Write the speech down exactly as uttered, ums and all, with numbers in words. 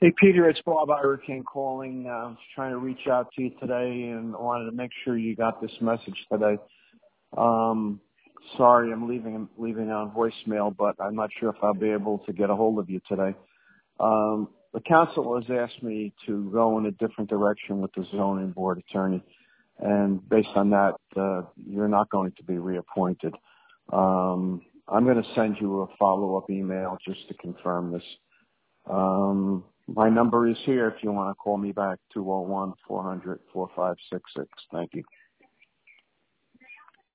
Hey, Peter, it's Bob Hurricane calling. Uh, I was trying to reach out to you today and wanted to make sure you got this message today. Um, sorry, I'm leaving leaving on voicemail, but I'm not sure if I'll be able to get a hold of you today. Um, the council has asked me to go in a different direction with the zoning board attorney, and based on that, uh, you're not going to be reappointed. Um, I'm going to send you a follow-up email just to confirm this. Um, my number is here if you want to call me back, two oh one, four hundred, four five six six. Thank you.